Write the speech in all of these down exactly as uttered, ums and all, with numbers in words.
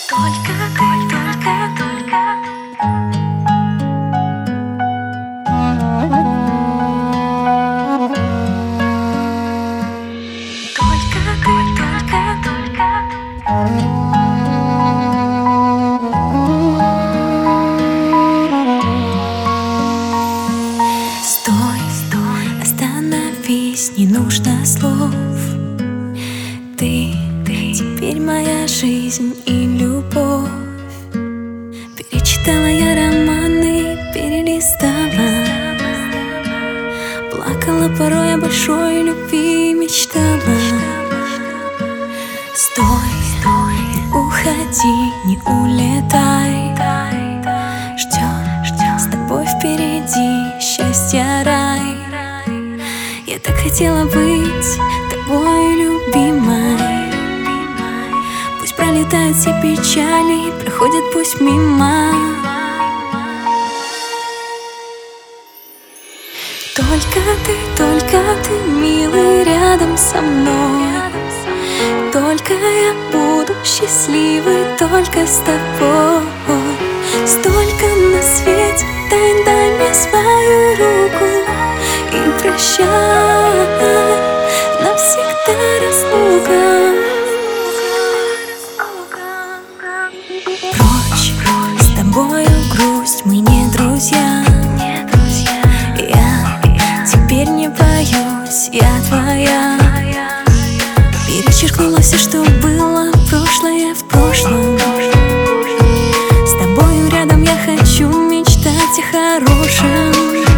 Только ты, только, только. Только ты, только, только. Стой, стой, остановись, не нужно слов. Ты, ты, теперь моя жизнь и любовь. Перечитала я романы, перелистала. Плакала порой о большой любви, мечтала. Стой, стой, не уходи, не улетай. Ждем, ждем, с тобой впереди счастья рай. Я так хотела быть тобой, любимой. Пусть пролетают все печали, проходят пусть мимо. Только ты, только ты, милый, рядом со мной. Только я буду счастливой, только с тобой. Столько на свете тайн, дай мне свою руку и прощай, навсегда разлука. Прочь, с тобою грусть, мы не друзья. Я теперь не боюсь, я твоя. Перечеркнула все, что было, прошлое в прошлом. С тобою рядом я хочу мечтать о хорошем.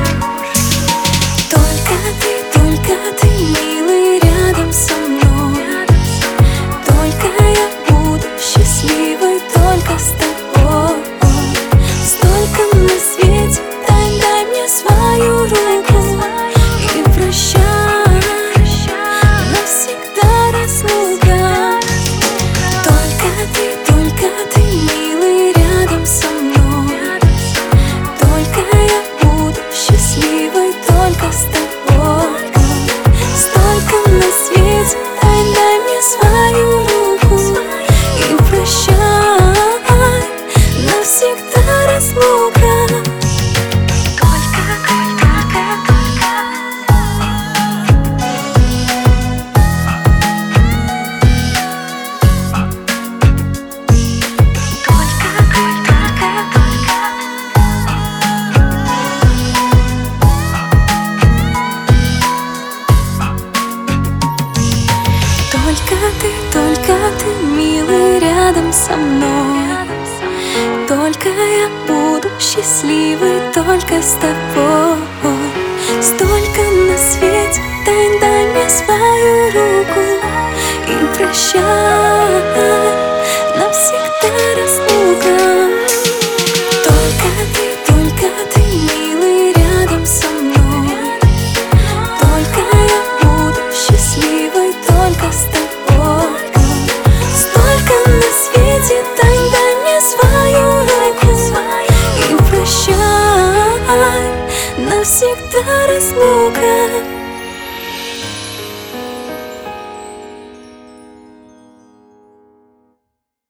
Только ты, только ты, милый, рядом со мной. Только я буду счастливой, только с тобой. Столько на свете тайн, дай мне свою руку и прощай, навсегда разлука. Только ты, только ты, милый, рядом со мной. Только я буду счастливой, только с тобой. Столько на свете тайн, дай мне свою руку и прощай, навсегда разлука. Только ты, только ты, милый, рядом со мной. Только я буду счастливой, только с тобой. Столько на свете тайн, дай мне свою руку и прощай,